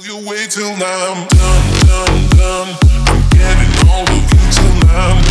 you wait till I'm done, done, done. I'm getting all of you till I'm